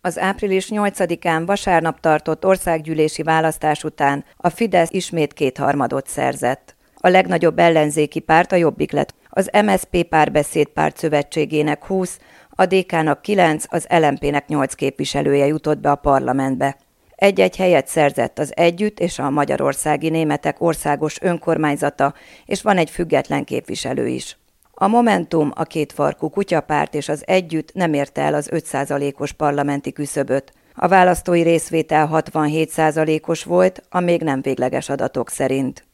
Az április 8-án vasárnap tartott országgyűlési választás után a Fidesz ismét 2/3 szerzett. A legnagyobb ellenzéki párt a Jobbik lett. Az MSZP Párbeszéd Párt Szövetségének 20, a DK-nak 9, az LMP-nek 8 képviselője jutott be a parlamentbe. Egy-egy helyet szerzett az Együtt és a Magyarországi Németek Országos Önkormányzata, és van egy független képviselő is. A Momentum, a kétfarkú kutyapárt és az Együtt nem érte el az 5%-os parlamenti küszöböt. A választói részvétel 67%-os volt, a még nem végleges adatok szerint.